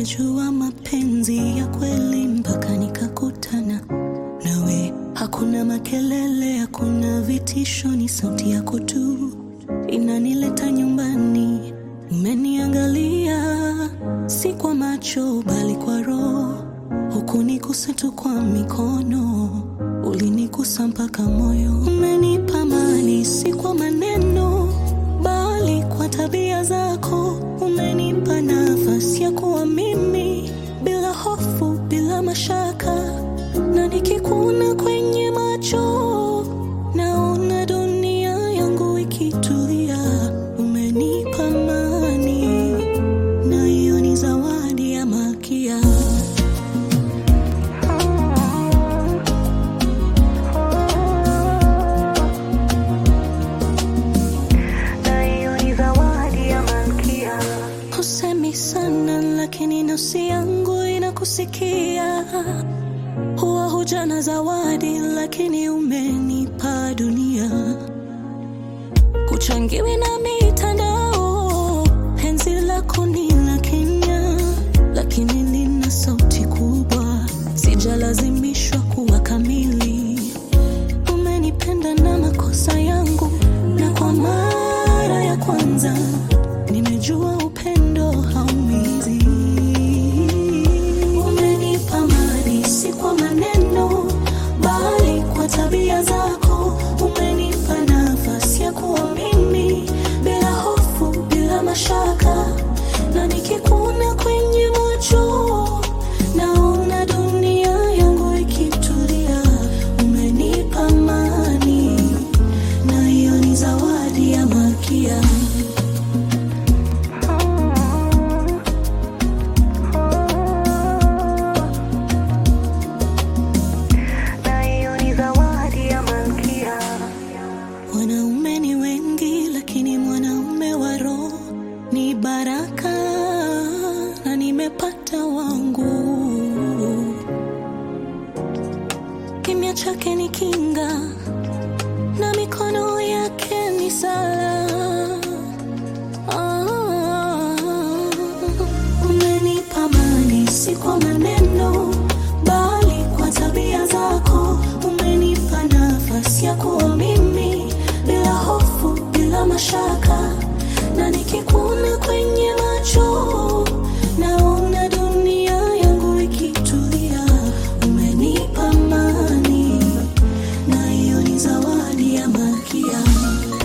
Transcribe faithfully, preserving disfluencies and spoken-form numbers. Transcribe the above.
Nimejua mapenzi ya kweli mpaka nikakutana nawe. Hakuna makelele, hakuna vitisho, ni sauti yako tu inanileta nyumbani. Umeniangalia si kwa macho bali kwa roho, hukunigusa tu kwa mikono, ulinigusa mpaka moyo. Umenipa amani si kwa maneno bali kwa tabia zako. Umenipa nafasi ya kuwa mimi bila hofu, bila mashaka. Na nikikuona kwenye macho naona dunia yangu ikitulia. Umenipa amani na hiyo ni zawadi ya Malkia. Husemi sana lakini nafsi yangu inakusikia. Huwa hujana zawadi lakini umenipa dunia. Kuchangiwi na mitandao, penzi lako ni la Kenya, lakini lina sauti kubwa, sijalazimishwa kuwa kamili. Umenipenda na makosa yangu, na kwa mara ya kwanza nimejua upendo haumizi. Umenipa amani si kwa maneno bali kwa tabia zako. Umenipa nafasi ya kuwa mimi bila hofu, bila mashaka. Na nikikuona kwenye macho naona dunia yangu ikitulia. Umenipa amani na hiyo ni zawadi ya Malkia. Wanaume ni wengi lakini mwanaume wa roho ni baraka, na nimepata wangu. Kimya chake ni kinga na mikono yake ni sala. Ah, umenipa amani si kwa maneno bali kwa tabia zako. Umenipa nafasi ya kuwa mimi bila hofu, bila mashaka. Na nikikuona kwenye macho naona dunia yangu ikitulia. Umenipa amani na hiyo ni zawadi ya Malkia.